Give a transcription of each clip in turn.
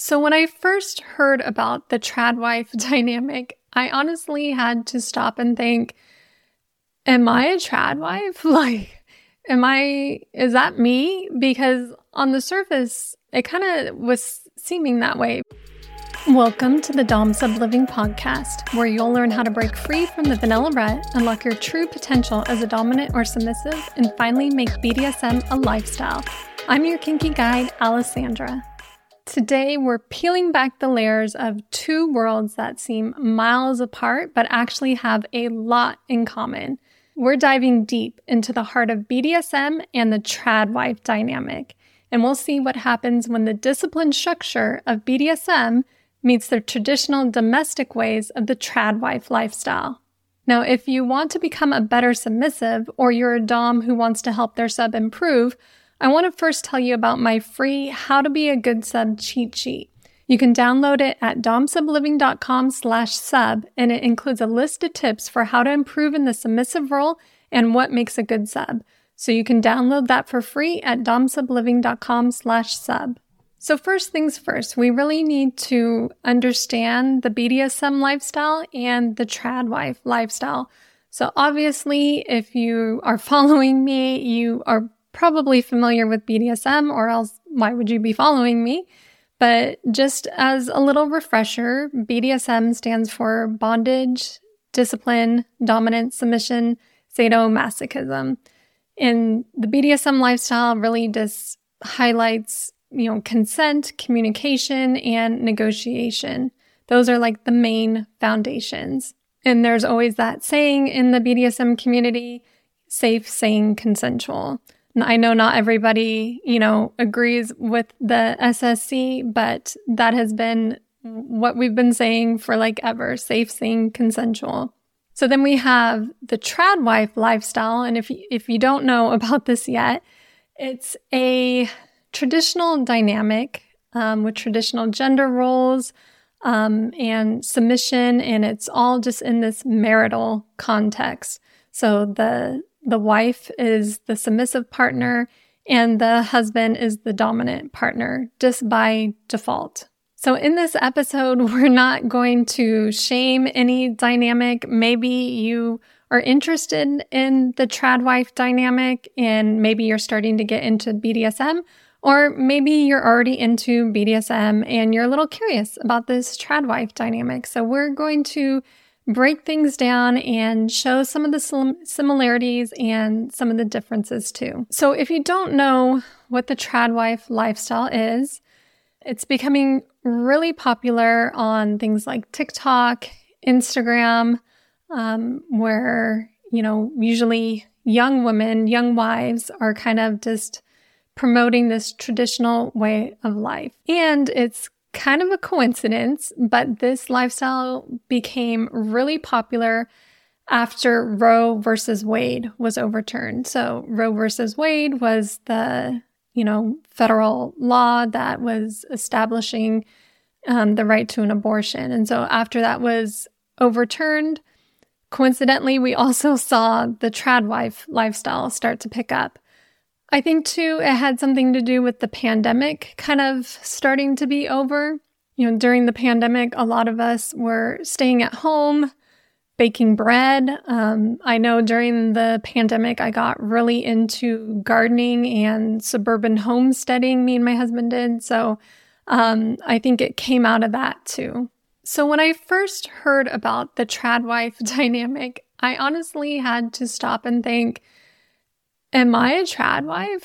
So when I first heard about the trad wife dynamic, I honestly had to stop and think, am I a trad wife? Is that me? Because on the surface, it kind of was seeming that way. Welcome to the Dom Sub Living Podcast, where you'll learn how to break free from the vanilla rut, unlock your true potential as a dominant or submissive, and finally make BDSM a lifestyle. I'm your kinky guide, Alessandra. Today, we're peeling back the layers of two worlds that seem miles apart, but actually have a lot in common. We're diving deep into the heart of BDSM and the trad wife dynamic, and we'll see what happens when the disciplined structure of BDSM meets the traditional domestic ways of the trad wife lifestyle. Now, if you want to become a better submissive, or you're a dom who wants to help their sub improve, I want to first tell you about my free How to Be a Good Sub cheat sheet. You can download it at domsubliving.com/sub, and it includes a list of tips for how to improve in the submissive role and what makes a good sub. So you can download that for free at domsubliving.com/sub. So first things first, we really need to understand the BDSM lifestyle and the trad wife lifestyle. So obviously, if you are following me, you are probably familiar with BDSM, or else why would you be following me? But just as a little refresher, BDSM stands for bondage, discipline, dominance, submission, sadomasochism. And the BDSM lifestyle really just highlights, consent, communication, and negotiation. Those are like the main foundations. And there's always that saying in the BDSM community, safe, sane, consensual. I know not everybody, agrees with the SSC, but that has been what we've been saying for ever, safe, sane, consensual. So then we have the trad wife lifestyle. And if you don't know about this yet, it's a traditional dynamic with traditional gender roles and submission, and it's all just in this marital context. So the wife is the submissive partner, and the husband is the dominant partner, just by default. So in this episode, we're not going to shame any dynamic. Maybe you are interested in the trad wife dynamic, and maybe you're starting to get into BDSM, or maybe you're already into BDSM and you're a little curious about this trad wife dynamic. So we're going to break things down and show some of the similarities and some of the differences too. So if you don't know what the trad wife lifestyle is, it's becoming really popular on things like TikTok, Instagram, where, usually young women, young wives are kind of just promoting this traditional way of life. And it's kind of a coincidence, but this lifestyle became really popular after Roe versus Wade was overturned. So Roe versus Wade was the, federal law that was establishing the right to an abortion. And so after that was overturned, coincidentally, we also saw the trad wife lifestyle start to pick up. I think, too, it had something to do with the pandemic kind of starting to be over. During the pandemic, a lot of us were staying at home, baking bread. I know during the pandemic, I got really into gardening and suburban homesteading, me and my husband did. So I think it came out of that, too. So when I first heard about the trad wife dynamic, I honestly had to stop and think, am I a trad wife?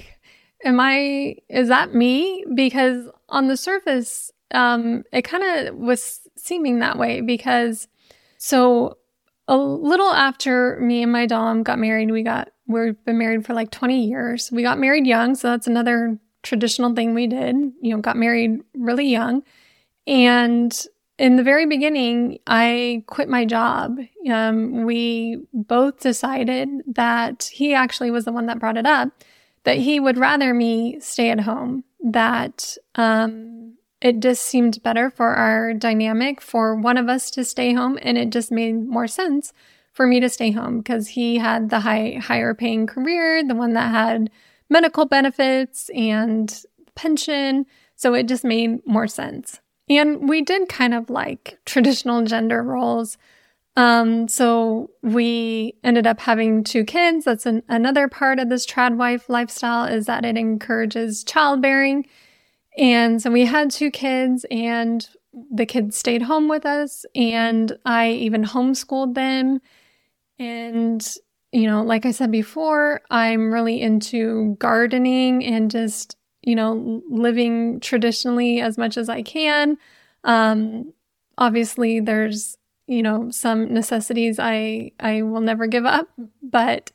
Is that me? Because on the surface, it kind of was seeming that way because so a little after me and my dom got married, we've been married for 20 years. We got married young. So that's another traditional thing we did, got married really young. And in the very beginning, I quit my job. We both decided that he actually was the one that brought it up, that he would rather me stay at home, that it just seemed better for our dynamic for one of us to stay home, and it just made more sense for me to stay home because he had the higher paying career, the one that had medical benefits and pension. So it just made more sense. And we did kind of like traditional gender roles. So we ended up having 2 kids. That's another part of this trad wife lifestyle, is that it encourages childbearing. And so we had 2 kids, and the kids stayed home with us, and I even homeschooled them. And, like I said before, I'm really into gardening and just, living traditionally as much as I can. Obviously there's, some necessities I will never give up, but,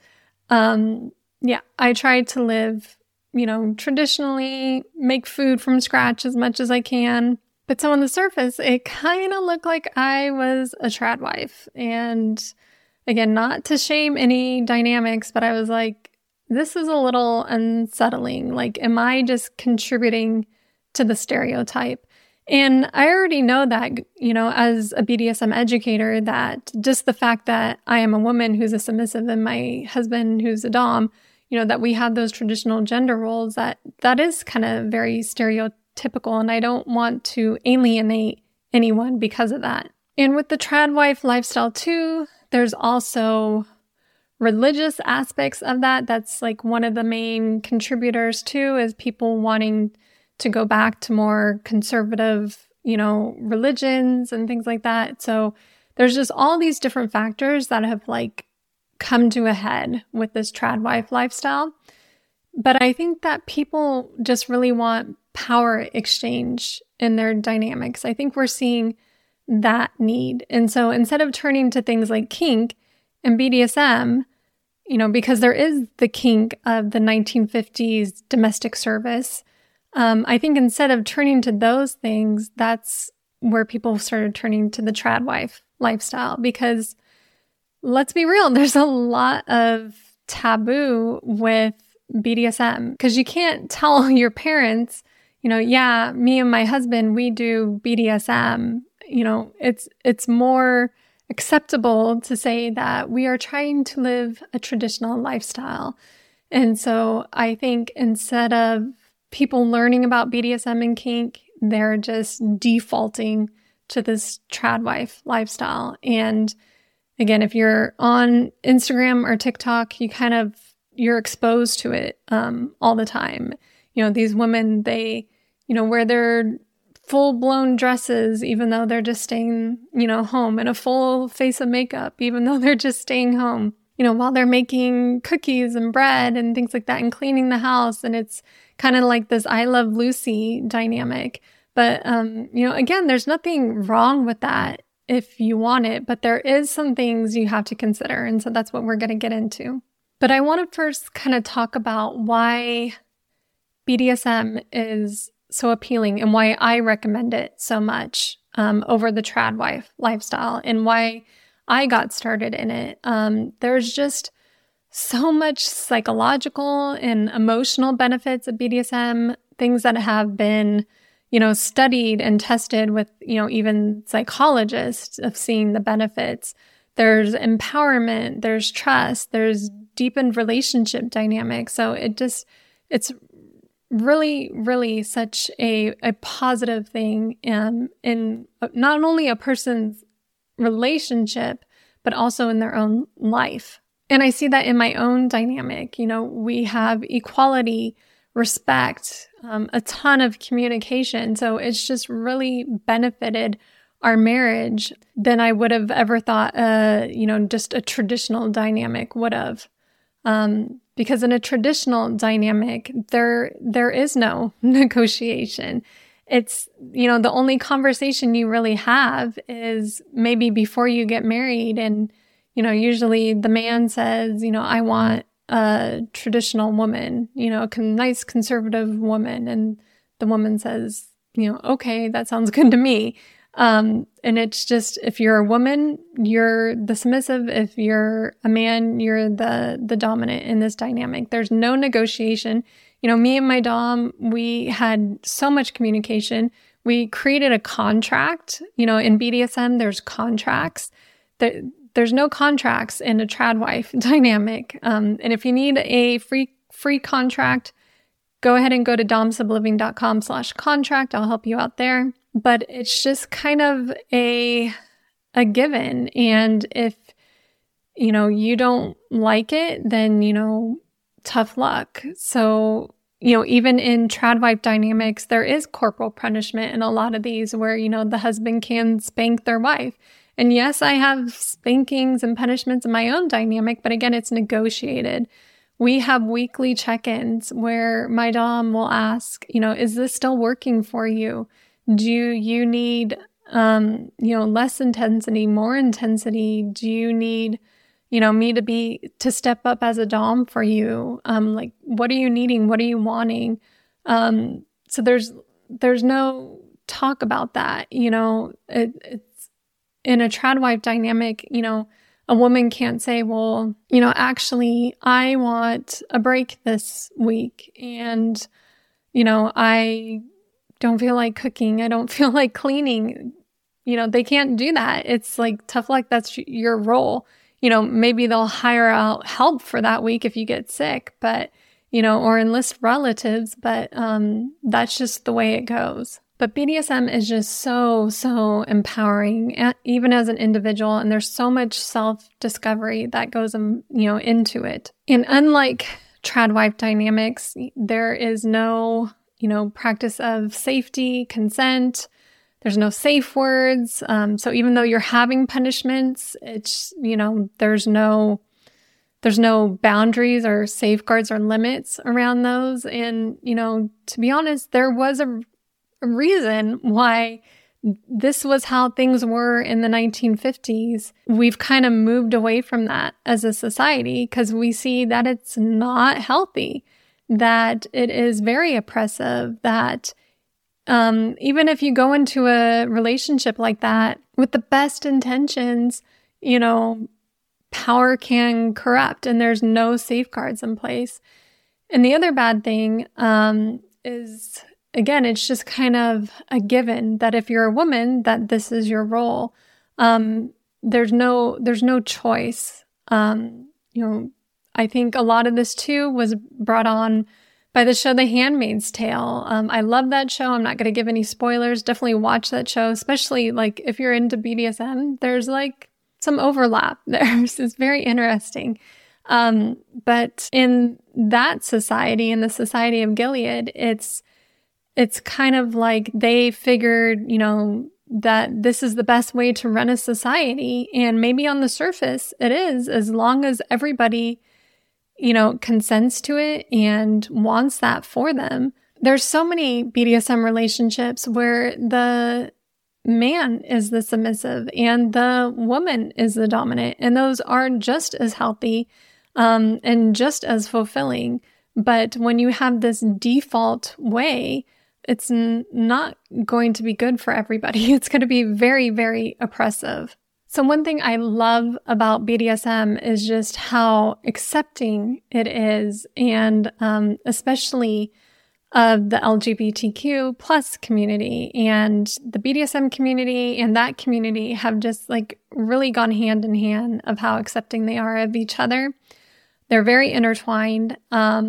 I try to live, traditionally, make food from scratch as much as I can. But so on the surface, it kind of looked like I was a trad wife. And again, not to shame any dynamics, but I was like, this is a little unsettling. Like, am I just contributing to the stereotype? And I already know that, as a BDSM educator, that just the fact that I am a woman who's a submissive and my husband who's a dom, that we have those traditional gender roles, that is kind of very stereotypical. And I don't want to alienate anyone because of that. And with the trad wife lifestyle too, there's also religious aspects of that. That's like one of the main contributors too, is people wanting to go back to more conservative, religions and things like that. So there's just all these different factors that have like come to a head with this trad wife lifestyle. But I think that people just really want power exchange in their dynamics. I think we're seeing that need. And so instead of turning to things like kink and BDSM, because there is the kink of the 1950s domestic service, I think instead of turning to those things, that's where people started turning to the trad wife lifestyle. Because let's be real, there's a lot of taboo with BDSM, because you can't tell your parents, yeah, me and my husband, we do BDSM. It's more acceptable to say that we are trying to live a traditional lifestyle. And so I think instead of people learning about BDSM and kink, they're just defaulting to this trad wife lifestyle. And again, if you're on Instagram or TikTok, you're exposed to it all the time. These women, they, wear their full-blown dresses, even though they're just staying, home, and a full face of makeup, even though they're just staying home, while they're making cookies and bread and things like that and cleaning the house. And it's kind of like this I Love Lucy dynamic. But, again, there's nothing wrong with that if you want it, but there is some things you have to consider. And so that's what we're going to get into. But I want to first kind of talk about why BDSM is so appealing and why I recommend it so much over the trad wife lifestyle, and why I got started in it. There's just so much psychological and emotional benefits of BDSM, things that have been, studied and tested with, even psychologists of seeing the benefits. There's empowerment, there's trust, there's deepened relationship dynamics. So it's really, really such a positive thing in not only a person's relationship, but also in their own life. And I see that in my own dynamic. We have equality, respect, a ton of communication. So it's just really benefited our marriage than I would have ever thought, just a traditional dynamic would have. Because in a traditional dynamic, there is no negotiation. It's, the only conversation you really have is maybe before you get married. And, usually the man says, I want a traditional woman, a nice conservative woman. And the woman says, okay, that sounds good to me. And it's just, if you're a woman, you're the submissive. If you're a man, you're the dominant in this dynamic. There's no negotiation. Me and my dom, we had so much communication. We created a contract. In BDSM, there's contracts. There's no contracts in a trad wife dynamic. And if you need a free contract, go ahead and go to domsubliving.com/contract. I'll help you out there. But it's just kind of a given. And if, you don't like it, then, tough luck. So, even in trad wife dynamics, there is corporal punishment in a lot of these where, the husband can spank their wife. And yes, I have spankings and punishments in my own dynamic, but again, it's negotiated. We have weekly check-ins where my dom will ask, is this still working for you? Do you need, less intensity, more intensity? Do you need, me to step up as a dom for you? Like, what are you needing? What are you wanting? So there's no talk about that. It's in a trad wife dynamic, a woman can't say, well, actually, I want a break this week. And, I don't feel like cooking. I don't feel like cleaning. They can't do that. It's like, tough luck. That's your role. Maybe they'll hire out help for that week if you get sick, but, or enlist relatives, but that's just the way it goes. But BDSM is just so, so empowering, even as an individual, and there's so much self-discovery that goes, into it. And unlike trad wife dynamics, there is no, practice of safety, consent. There's no safe words. So even though you're having punishments, it's, there's no boundaries or safeguards or limits around those. And, to be honest, there was a reason why this was how things were in the 1950s. We've kind of moved away from that as a society because we see that it's not healthy, that it is very oppressive, that even if you go into a relationship like that with the best intentions, power can corrupt and there's no safeguards in place. And the other bad thing is, again, it's just kind of a given that if you're a woman, that this is your role. There's no choice. I think a lot of this too was brought on by the show The Handmaid's Tale. I love that show. I'm not going to give any spoilers. Definitely watch that show, especially like if you're into BDSM. There's like some overlap there. It's very interesting. But in that society, in the Society of Gilead, it's kind of like they figured, that this is the best way to run a society. And maybe on the surface it is, as long as everybody, consents to it and wants that for them. There's so many BDSM relationships where the man is the submissive and the woman is the dominant. And those are just as healthy and just as fulfilling. But when you have this default way, it's not going to be good for everybody. It's going to be very, very oppressive. So one thing I love about BDSM is just how accepting it is, and especially of the LGBTQ plus community, and the BDSM community and that community have just like really gone hand in hand of how accepting they are of each other. They're very intertwined.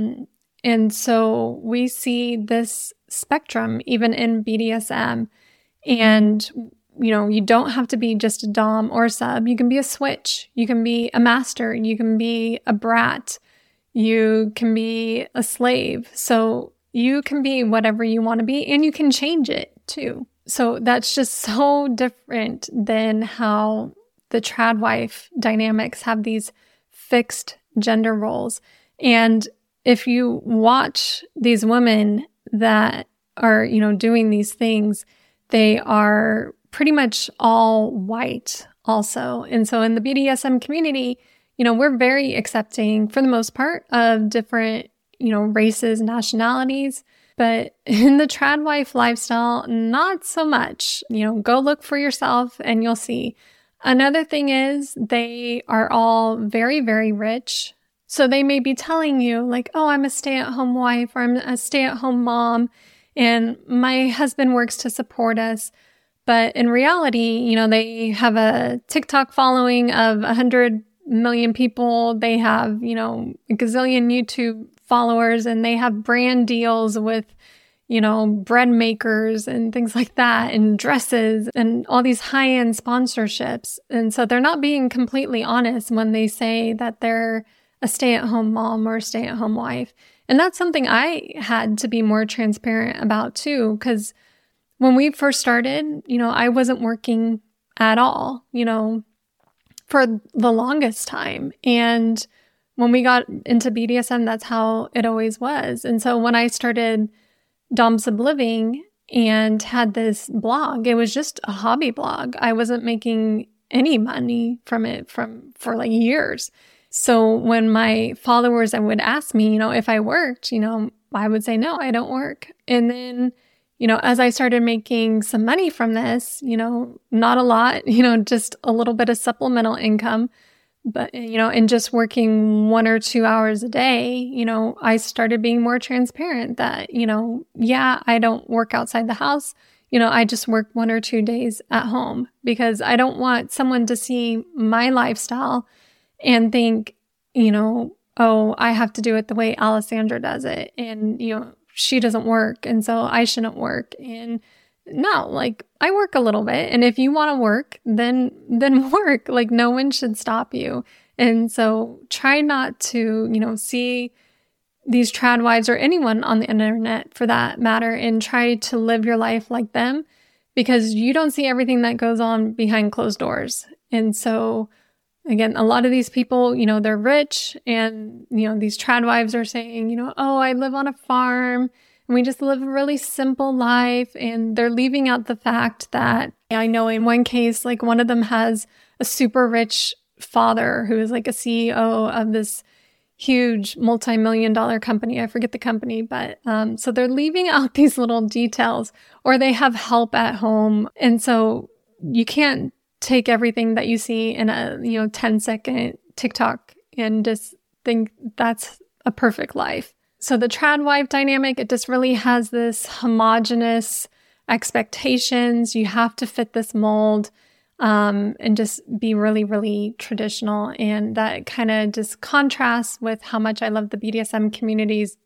And so we see this spectrum even in BDSM, and you don't have to be just a dom or a sub. You can be a switch. You can be a master. You can be a brat. You can be a slave. So you can be whatever you want to be, and you can change it too. So that's just so different than how the trad wife dynamics have these fixed gender roles. And if you watch these women that are, doing these things, they are pretty much all white also. And so in the BDSM community, we're very accepting for the most part of different, races, nationalities. But in the trad wife lifestyle, not so much. Go look for yourself and you'll see. Another thing is they are all very, very rich. So they may be telling you like, oh, I'm a stay-at-home wife or I'm a stay-at-home mom and my husband works to support us. But in reality, they have a TikTok following of 100 million people. They have, a gazillion YouTube followers and they have brand deals with, bread makers and things like that, and dresses and all these high-end sponsorships. And so they're not being completely honest when they say that they're a stay-at-home mom or a stay-at-home wife. And that's something I had to be more transparent about too, because when we first started, I wasn't working at all, for the longest time. And when we got into BDSM, that's how it always was. And so when I started Dom Sub Living and had this blog, it was just a hobby blog. I wasn't making any money from it for like years. So when my followers would ask me, if I worked, I would say, no, I don't work. And then, as I started making some money from this, not a lot, just a little bit of supplemental income, but, and just working 1 or 2 hours a day, I started being more transparent that, yeah, I don't work outside the house. I just work 1 or 2 days at home because I don't want someone to see my lifestyle and think, oh, I have to do it the way Alessandra does it. And, she doesn't work. And so I shouldn't work. And no, like I work a little bit. And if you want to work, then work. Like no one should stop you. And so try not to, see these trad wives or anyone on the internet for that matter and try to live your life like them because you don't see everything that goes on behind closed doors. And so again, a lot of these people, they're rich and, these trad wives are saying, oh, I live on a farm and we just live a really simple life. And they're leaving out the fact that I know in one case, like one of them has a super rich father who is like a CEO of this huge multi-million-dollar company. I forget the company, but so they're leaving out these little details or they have help at home. And so you can't take everything that you see in a 10-second TikTok and just think that's a perfect life. So the trad wife dynamic, it just really has this homogenous expectations. You have to fit this mold and just be really, really traditional. And that kind of just contrasts with how much I love the BDSM community's,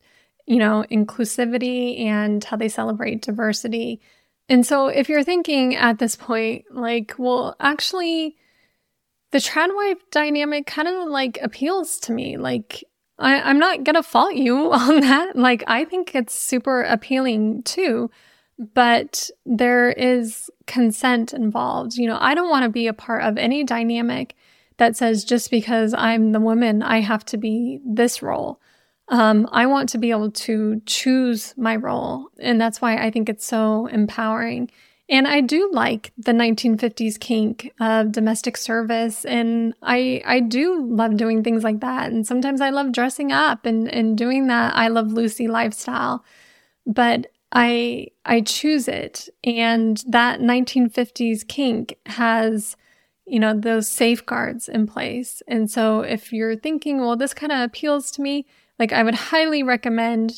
inclusivity and how they celebrate diversity. And so if you're thinking at this point, like, well, actually, the trad wife dynamic kind of like appeals to me. Like, I'm not going to fault you on that. Like, I think it's super appealing too, but there is consent involved. I don't want to be a part of any dynamic that says just because I'm the woman, I have to be this role. I want to be able to choose my role. And that's why I think it's so empowering. And I do like the 1950s kink of domestic service. And I do love doing things like that. And sometimes I love dressing up and doing that I Love Lucy lifestyle. But I choose it. And that 1950s kink has, those safeguards in place. And so if you're thinking, well, this kind of appeals to me, like I would highly recommend,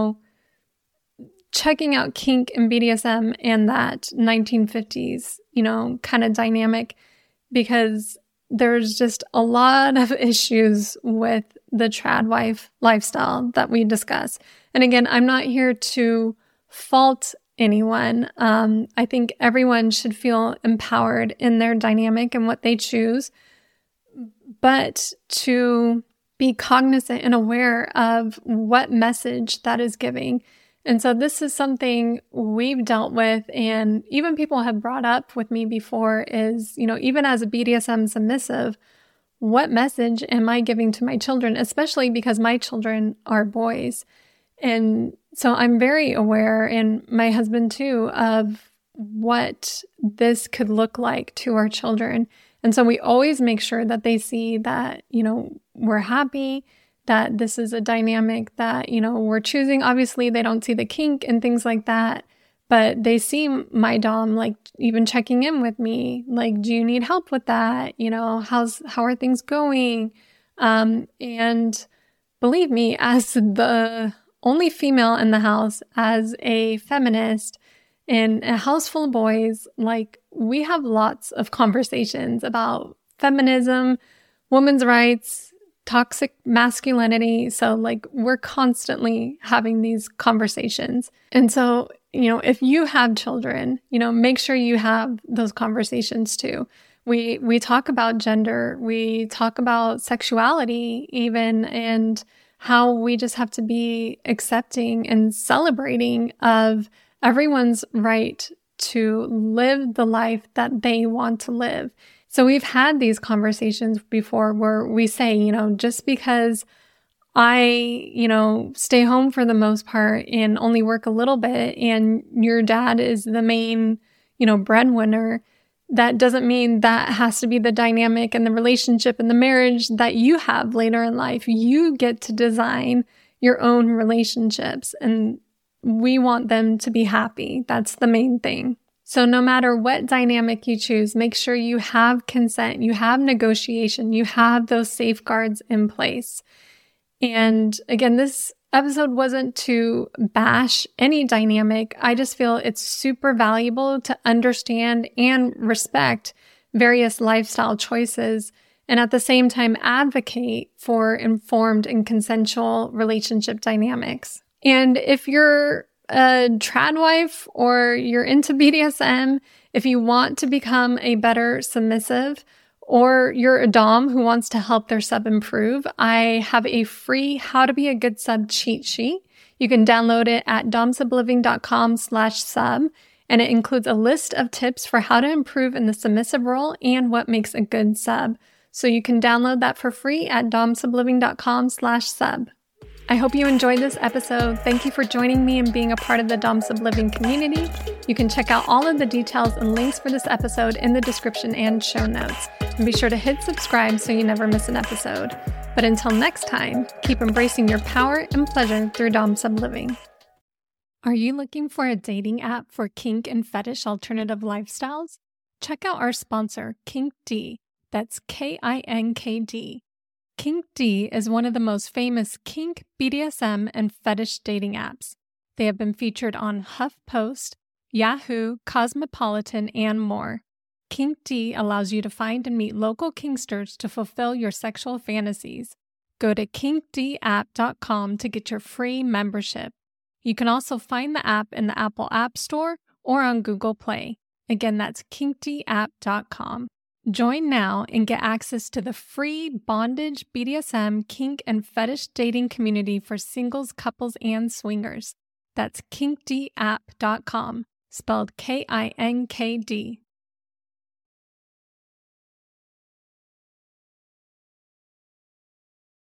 checking out kink and BDSM and that 1950s, kind of dynamic, because there's just a lot of issues with the trad wife lifestyle that we discuss. And again, I'm not here to fault anyone. I think everyone should feel empowered in their dynamic and what they choose, but to be cognizant and aware of what message that is giving. And so this is something we've dealt with, and even people have brought up with me before is, even as a BDSM submissive, what message am I giving to my children, especially because my children are boys. And so I'm very aware, and my husband too, of what this could look like to our children. And so we always make sure that they see that, we're happy, that this is a dynamic that, we're choosing. Obviously, they don't see the kink and things like that, but they see my dom, like even checking in with me, like, do you need help with that? How are things going? And believe me, as the only female in the house, as a feminist in a house full of boys, like we have lots of conversations about feminism, women's rights, toxic masculinity. So like we're constantly having these conversations. And so, if you have children, make sure you have those conversations too. We talk about gender, we talk about sexuality even, and how we just have to be accepting and celebrating of everyone's right to live the life that they want to live. So we've had these conversations before where we say, just because I, stay home for the most part and only work a little bit and your dad is the main, breadwinner, that doesn't mean that has to be the dynamic and the relationship and the marriage that you have later in life. You get to design your own relationships and we want them to be happy. That's the main thing. So no matter what dynamic you choose, make sure you have consent, you have negotiation, you have those safeguards in place. And again, this episode wasn't to bash any dynamic. I just feel it's super valuable to understand and respect various lifestyle choices and at the same time advocate for informed and consensual relationship dynamics. And if you're a trad wife or you're into BDSM, if you want to become a better submissive, or you're a dom who wants to help their sub improve, I have a free How to Be a Good Sub cheat sheet. You can download it at domsubliving.com/sub, and it includes a list of tips for how to improve in the submissive role and what makes a good sub. So you can download that for free at domsubliving.com/sub. I hope you enjoyed this episode. Thank you for joining me and being a part of the Dom Sub Living community. You can check out all of the details and links for this episode in the description and show notes. And be sure to hit subscribe so you never miss an episode. But until next time, keep embracing your power and pleasure through Dom Sub Living. Are you looking for a dating app for kink and fetish alternative lifestyles? Check out our sponsor, KinkD. That's KINKD. KinkD is one of the most famous kink, BDSM, and fetish dating apps. They have been featured on HuffPost, Yahoo, Cosmopolitan, and more. KinkD allows you to find and meet local kinksters to fulfill your sexual fantasies. Go to kinkdapp.com to get your free membership. You can also find the app in the Apple App Store or on Google Play. Again, that's kinkdapp.com. Join now and get access to the free bondage, BDSM, kink, and fetish dating community for singles, couples, and swingers. That's kinkdapp.com, spelled KINKD.